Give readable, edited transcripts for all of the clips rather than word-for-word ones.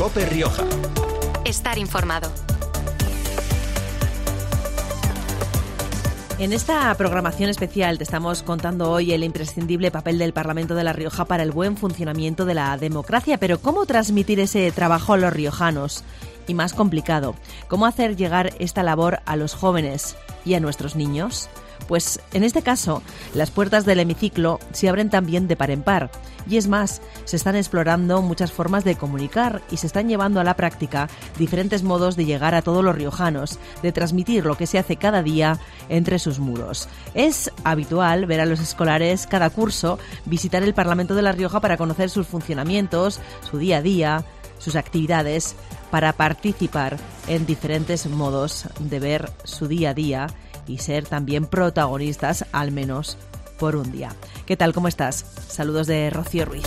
COPE Rioja. Estar informado. En esta programación especial te estamos contando hoy el imprescindible papel del Parlamento de La Rioja para el buen funcionamiento de la democracia. Pero ¿cómo transmitir ese trabajo a los riojanos? Y más complicado, ¿cómo hacer llegar esta labor a los jóvenes y a nuestros niños? Pues en este caso, las puertas del hemiciclo se abren también de par en par. Y es más, se están explorando muchas formas de comunicar y se están llevando a la práctica diferentes modos de llegar a todos los riojanos, de transmitir lo que se hace cada día entre sus muros. Es habitual ver a los escolares cada curso visitar el Parlamento de La Rioja para conocer sus funcionamientos, su día a día, sus actividades, para participar en diferentes modos de ver su día a día y ser también protagonistas, al menos por un día. ¿Qué tal? ¿Cómo estás? Saludos de Rocío Ruiz.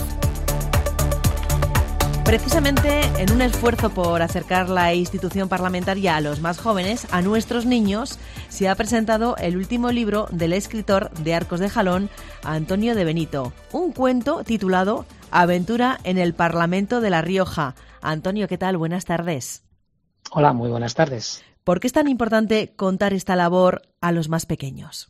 Precisamente en un esfuerzo por acercar la institución parlamentaria a los más jóvenes, a nuestros niños, se ha presentado el último libro del escritor de Arcos de Jalón, Antonio de Benito, un cuento titulado Aventura en el Parlamento de La Rioja. Antonio, ¿qué tal? Buenas tardes. Hola, muy buenas tardes. ¿Por qué es tan importante contar esta labor a los más pequeños?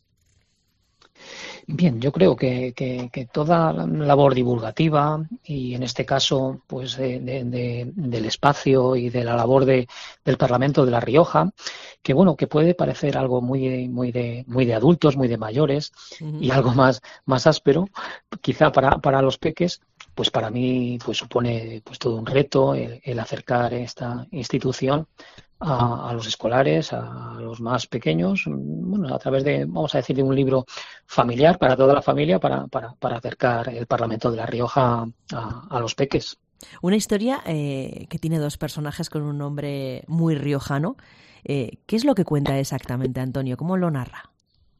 Bien, yo creo que toda la labor divulgativa y en este caso pues del espacio y de la labor del Parlamento de La Rioja, que bueno, que puede parecer algo muy de adultos, muy de mayores y algo más áspero, quizá para los peques, pues para mí pues supone pues todo un reto el acercar esta institución a los escolares, a los más pequeños, bueno, a través de, vamos a decir, de un libro familiar para toda la familia, para acercar el Parlamento de La Rioja a los peques. Una historia que tiene dos personajes con un nombre muy riojano. ¿Qué es lo que cuenta exactamente, Antonio? ¿Cómo lo narra?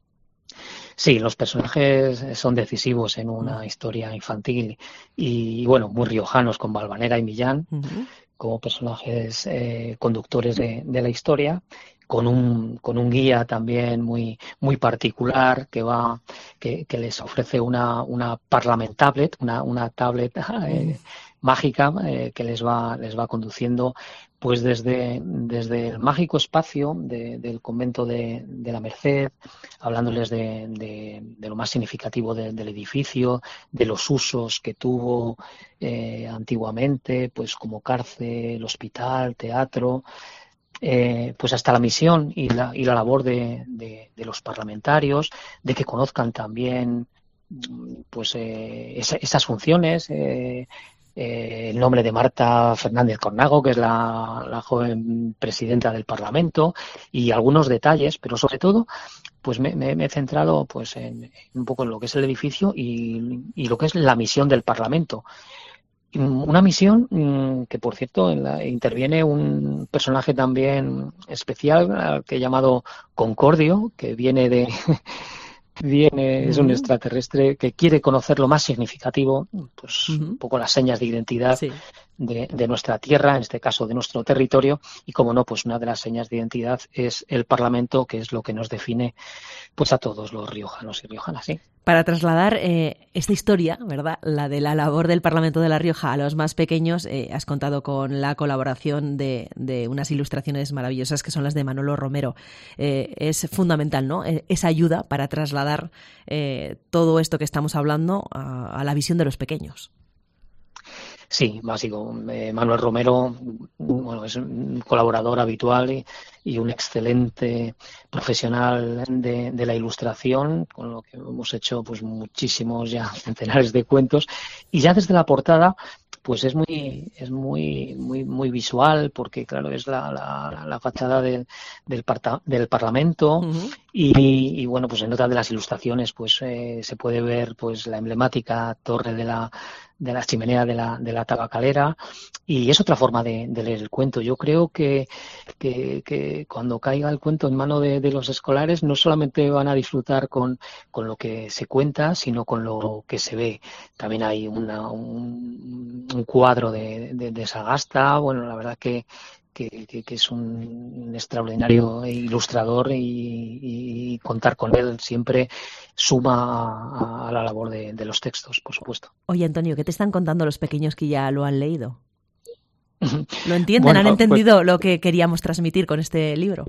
Sí, los personajes son decisivos en una historia infantil y bueno, muy riojanos, con Valvanera y Millán. Como personajes conductores de la historia, con un guía también muy particular que les ofrece una Parlament-tablet, una tablet mágica que les va conduciendo pues desde el mágico espacio del convento de la Merced, hablándoles de lo más significativo del edificio, de los usos que tuvo antiguamente, pues como cárcel, hospital, teatro, pues hasta la misión y la labor de los parlamentarios, de que conozcan también pues esas funciones, el nombre de Marta Fernández Cornago, que es la joven presidenta del Parlamento, y algunos detalles, pero sobre todo pues me he centrado pues en un poco en lo que es el edificio y lo que es la misión del Parlamento. Una misión que, por cierto, interviene un personaje también especial que he llamado Concordio, que es un extraterrestre que quiere conocer lo más significativo, pues un poco las señas de identidad de nuestra tierra, en este caso de nuestro territorio, y como no, pues una de las señas de identidad es el Parlamento, que es lo que nos define pues a todos los riojanos y riojanas, ¿sí? Para trasladar esta historia, ¿verdad?, la de la labor del Parlamento de La Rioja a los más pequeños, has contado con la colaboración de unas ilustraciones maravillosas que son las de Manolo Romero. Es fundamental, ¿no?, esa ayuda para trasladar todo esto que estamos hablando a la visión de los pequeños. Sí, básico. Manuel Romero, bueno, es un colaborador habitual y un excelente profesional de la ilustración, con lo que hemos hecho pues muchísimos, ya centenares de cuentos, y ya desde la portada pues es muy visual, porque claro, es la fachada del Parlamento. Y bueno, pues en otra de las ilustraciones pues se puede ver pues la emblemática torre de la chimenea de la tabacalera, y es otra forma de leer el cuento. Yo creo que cuando caiga el cuento en mano de los escolares, no solamente van a disfrutar con lo que se cuenta, sino con lo que se ve. También hay un cuadro de Sagasta. Bueno, la verdad que es un extraordinario ilustrador y contar con él siempre suma a la labor de los textos, por supuesto. Oye, Antonio, ¿qué te están contando los pequeños que ya lo han leído? ¿Lo entienden? Bueno, ¿Han entendido lo que queríamos transmitir con este libro?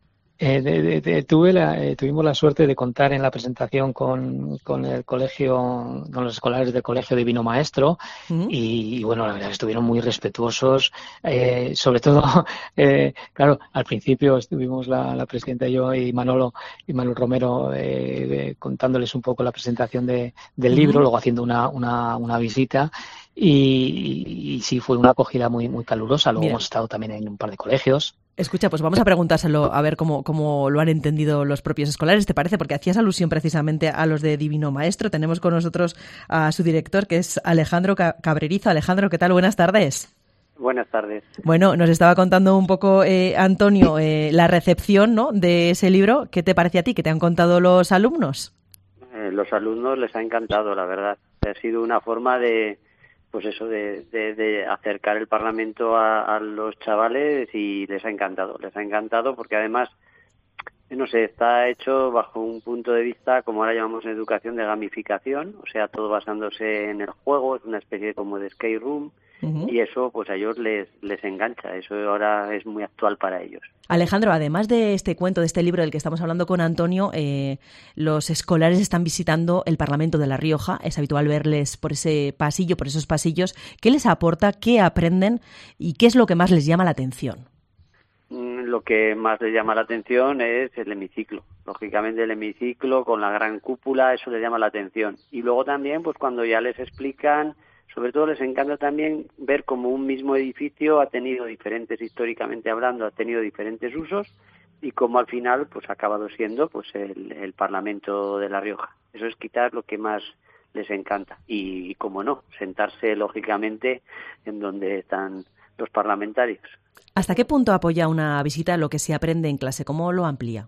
Tuvimos la suerte de contar en la presentación con el colegio, con los escolares del Colegio Divino Maestro, y bueno, la verdad estuvieron muy respetuosos, sobre todo, claro, al principio estuvimos la presidenta y yo y Manuel Romero contándoles un poco la presentación del libro, luego haciendo una visita. Y sí, fue una acogida muy, muy calurosa. Luego hemos estado también en un par de colegios. Escucha, pues vamos a preguntárselo a ver cómo lo han entendido los propios escolares, ¿te parece? Porque hacías alusión precisamente a los de Divino Maestro. Tenemos con nosotros a su director, que es Alejandro Cabrerizo. Alejandro, ¿qué tal? Buenas tardes. Buenas tardes. Bueno, nos estaba contando un poco, Antonio, la recepción, ¿no?, de ese libro. ¿Qué te parece a ti? ¿Qué te han contado los alumnos? Los alumnos les ha encantado, la verdad. Ha sido una forma de acercar el Parlamento a los chavales, y les ha encantado porque además, no sé, está hecho bajo un punto de vista, como ahora llamamos en educación, de gamificación, o sea, todo basándose en el juego, es una especie como de escape room, y eso pues a ellos les engancha, eso ahora es muy actual para ellos. Alejandro, además de este cuento, de este libro del que estamos hablando con Antonio, los escolares están visitando el Parlamento de La Rioja. Es habitual verles por ese pasillo, por esos pasillos. ¿Qué les aporta? ¿Qué aprenden? ¿Y qué es lo que más les llama la atención? Lo que más les llama la atención es el hemiciclo. Lógicamente el hemiciclo con la gran cúpula, eso les llama la atención. Y luego también, pues cuando ya les explican, sobre todo les encanta también ver cómo un mismo edificio ha tenido históricamente hablando, ha tenido diferentes usos, y cómo al final pues ha acabado siendo pues el Parlamento de La Rioja. Eso es quizás lo que más les encanta. Y cómo no, sentarse lógicamente en donde están los parlamentarios. ¿Hasta qué punto apoya una visita lo que se aprende en clase? ¿Cómo lo amplía?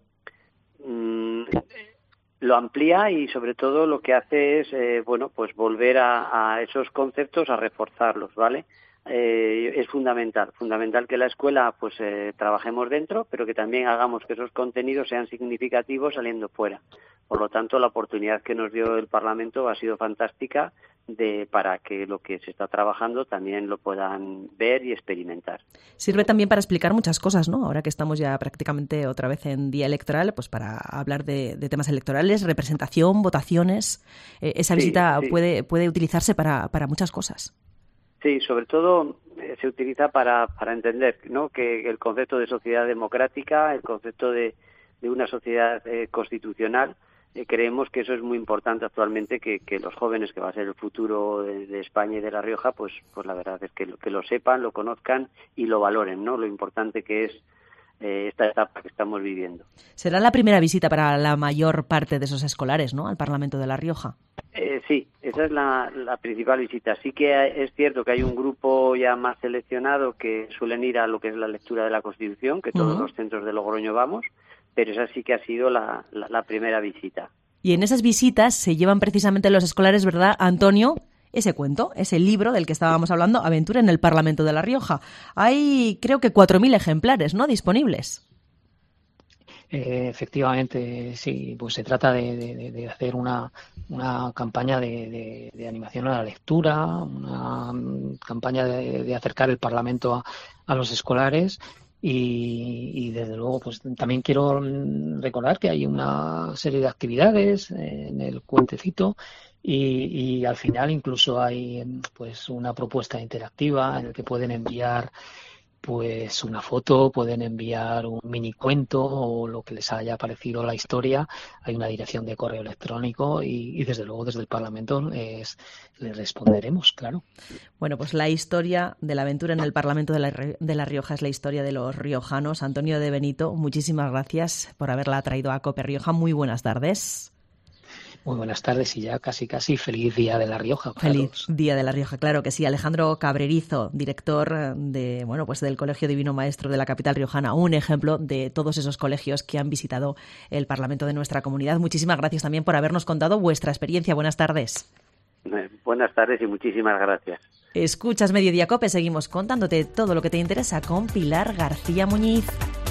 Lo amplía, y sobre todo lo que hace es pues volver a esos conceptos, a reforzarlos, ¿vale? Es fundamental que la escuela pues trabajemos dentro, pero que también hagamos que esos contenidos sean significativos saliendo fuera. Por lo tanto, la oportunidad que nos dio el Parlamento ha sido fantástica para que lo que se está trabajando también lo puedan ver y experimentar. Sirve también para explicar muchas cosas, ¿no? Ahora que estamos ya prácticamente otra vez en día electoral, pues para hablar de temas electorales, representación, votaciones. Esa visita sí. Puede utilizarse para muchas cosas. Sí, sobre todo se utiliza para entender, ¿no?, que el concepto de sociedad democrática, el concepto de una sociedad constitucional, creemos que eso es muy importante actualmente, que los jóvenes, que va a ser el futuro de España y de La Rioja, pues la verdad es que lo sepan, lo conozcan y lo valoren, ¿no?, lo importante que es esta etapa que estamos viviendo. Será la primera visita para la mayor parte de esos escolares, ¿no?, al Parlamento de La Rioja. Sí, esa es la principal visita. Sí que es cierto que hay un grupo ya más seleccionado que suelen ir a lo que es la lectura de la Constitución, que todos los centros de Logroño vamos, pero esa sí que ha sido la primera visita. Y en esas visitas se llevan precisamente los escolares, ¿verdad, Antonio?, ese cuento, ese libro del que estábamos hablando, Aventura en el Parlamento de La Rioja. Hay, creo que 4.000 ejemplares, ¿no?, disponibles. Efectivamente, sí, pues se trata de hacer una campaña de animación a la lectura, una campaña de acercar el Parlamento a los escolares, y desde luego pues también quiero recordar que hay una serie de actividades en el cuentecito, y al final incluso hay pues una propuesta interactiva en la que pueden enviar pues una foto, pueden enviar un mini cuento o lo que les haya parecido la historia. Hay una dirección de correo electrónico, y desde luego desde el Parlamento les responderemos, claro. Bueno, pues la historia de la aventura en el Parlamento de La Rioja es la historia de los riojanos. Antonio de Benito, muchísimas gracias por haberla traído a COPE Rioja. Muy buenas tardes. Muy buenas tardes, y ya casi feliz Día de La Rioja. Feliz Día de La Rioja, claro que sí. Alejandro Cabrerizo, director del Colegio Divino Maestro de la capital riojana, un ejemplo de todos esos colegios que han visitado el Parlamento de nuestra comunidad. Muchísimas gracias también por habernos contado vuestra experiencia. Buenas tardes. Buenas tardes y muchísimas gracias. Escuchas Mediodía COPE, seguimos contándote todo lo que te interesa con Pilar García Muñiz.